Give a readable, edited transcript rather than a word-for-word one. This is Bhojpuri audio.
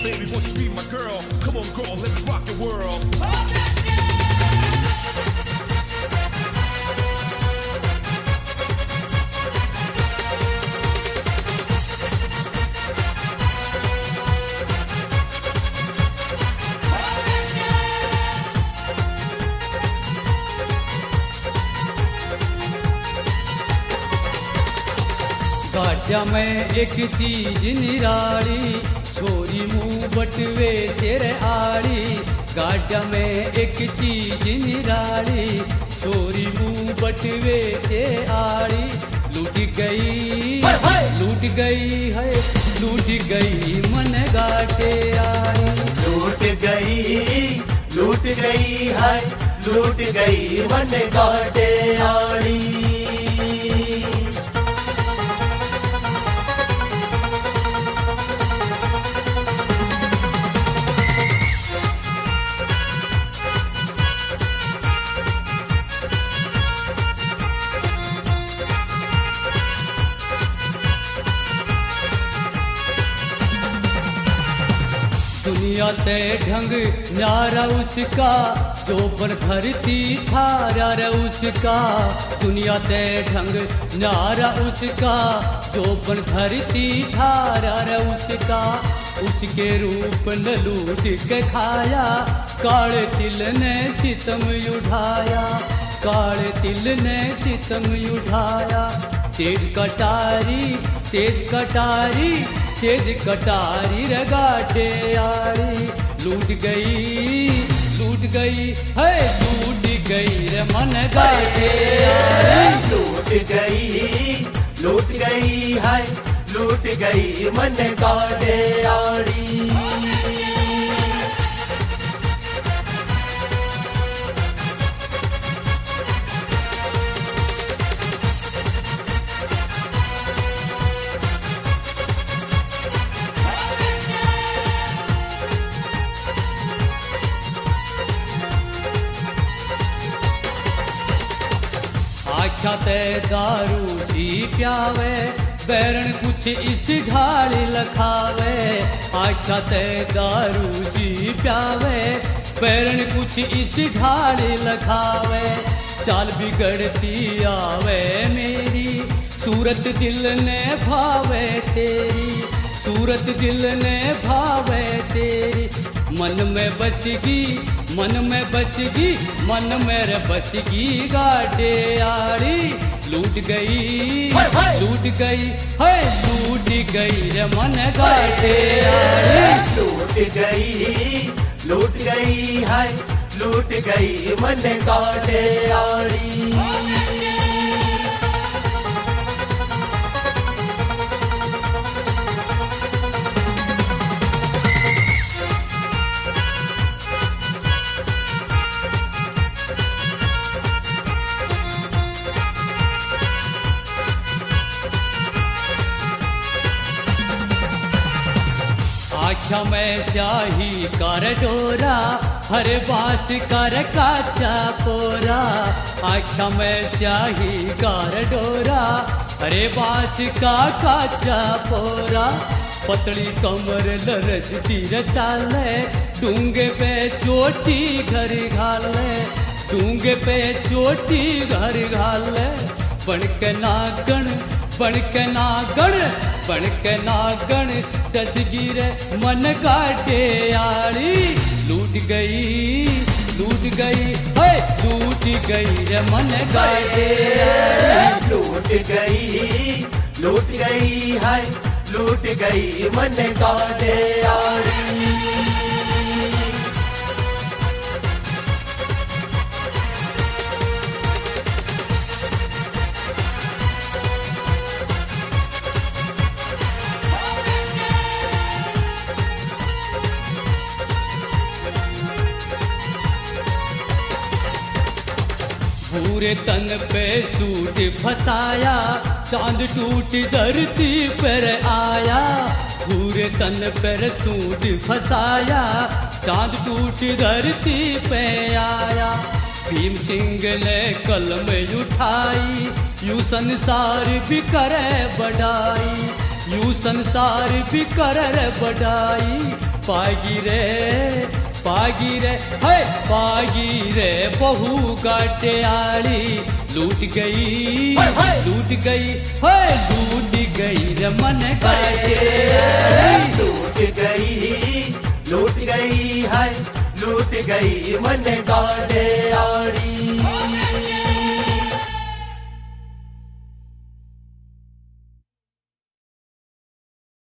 baby, won't you be my girl? Come on, girl, let me rock your world. गाजा में एक चीज निराली, छोरी मुंह बटवे तेरे आड़ी। गाजा में एक चीज निराली, छोरी मुंह बटवे ते आड़ी। लूट गई है, लूट गई मन गाटे आड़ी। लूट गई है, लूट गई मन गाटे आड़ी। दुनिया ते ढंग न्यारा उसका, जो पर धरती थारा रे उसका। दुनिया ते ढंग न्यारा उसका, जो पर धरती थारा रे उसका। उसके रूप न लूट के खाया, काले तिल ने सितम उठाया। काले तिल ने सितम उठाया। तेज कटारी, तेज कटारी, तेज कटारी रगाटे आड़ी। लूट गई है, लूट गई रे मन गाटे आड़ी। लूट गई है, लूट गई मन गाटे आड़ी। आख्या ते दारू सी प्यावे, बैरन कुछ इस ढाली लखावे। आख्या ते दारू सी प्यावे, बैरन कुछ इस ढाली लखावे। चाल बिगड़ती आवे मेरी, सूरत दिल ने भावे तेरी। सूरत दिल ने भावे तेरी। मन में बचगी, मन में बचगी, मन मेरे बचगी गाटे आड़ी। लूट गई है, लूट गई रे मन गाटे आड़ी। लूट गई है, लूट गई मन गाटे आड़ी। आख्या में स्याही कर डोरा, हर बास कर काचा पोरा। आख्या में स्याही कर डोरा, हरे बास का काचा पोरा। पतली कमर लरजती चाले, डूंगे पे चोटी घर घाले। डूंगे पे चोटी घर घाले। बनके नागण, बनके नागण, बनके नागण, दसगिरे मन गाटे आड़ी। लूट गई है, लूट गई रे मन गाटे आड़ी। लूट गई है, लूट गई मन गाटे आड़ी। पूरे तन पे सूट फसाया, चांद टूट धरती पर आया। पूरे तन पर सूट फसाया, चांद टूट धरती पे आया। भीम सिंह ने कलम उठाई, यूं संसार भी करे बढ़ाई। यूं संसार भी करे बढ़ाई। पागी रे है पागी रे बहू गाटियाली लूट गई है लूट गई रे मन गाटियाली लूट गई है लूट गई मन गाड़े